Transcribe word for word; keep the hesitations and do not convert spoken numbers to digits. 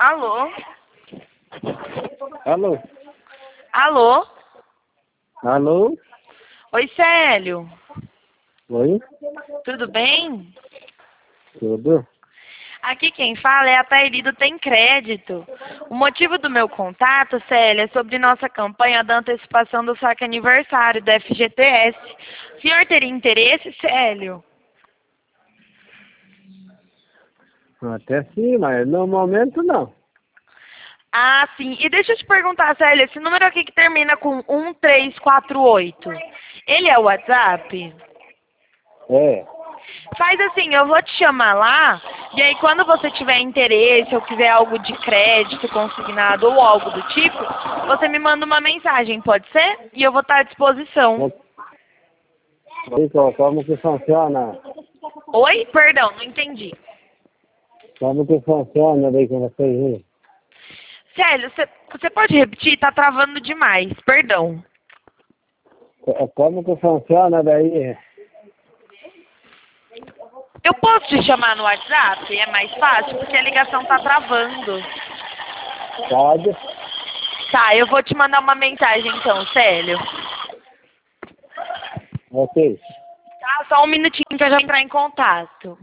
Alô? Alô? Alô? Alô? Oi, Célio. Oi? Tudo bem? Tudo? Aqui quem fala é a Tairi do Tem Crédito. O motivo do meu contato, Célia, é sobre nossa campanha da antecipação do saque aniversário da F G T S. O senhor teria interesse, Célio? Até sim, mas no momento não. Ah, sim. E deixa eu te perguntar, Célia, esse número aqui que termina com um três quatro oito, ele é o WhatsApp? É. Faz assim, eu vou te chamar lá, e aí quando você tiver interesse ou quiser algo de crédito consignado ou algo do tipo, você me manda uma mensagem, pode ser? E eu vou estar à disposição. Então, como que funciona? Oi? Perdão, não entendi. Como que funciona daí com vocês aí? Célio, você, você pode repetir? Tá travando demais, perdão. Co- Como que funciona daí? Eu posso te chamar no WhatsApp? É mais fácil, porque a ligação tá travando. Pode? Tá, eu vou te mandar uma mensagem então, Célio. Ok. Tá, só um minutinho que eu já vou entrar em contato.